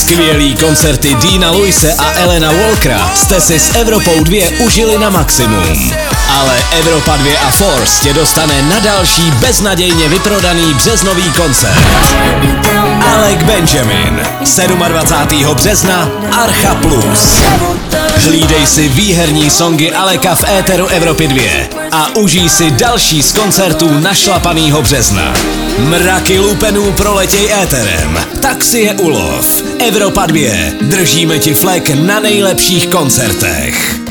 Skvělý koncerty Deana Lewise a Elena Walkera jste si s Evropou 2 užili na maximum. Ale Evropa 2 a Force tě dostane na další beznadějně vyprodaný březnový koncert. Alec Benjamin, 27. března, Archa Plus. Hlídej si výherní songy Aleka v éteru Evropy 2 a užij si další z koncertů našlapanýho března. Mraky lupenů proletěj éterem, tak si je ulov. Evropa 2, držíme ti flek na nejlepších koncertech.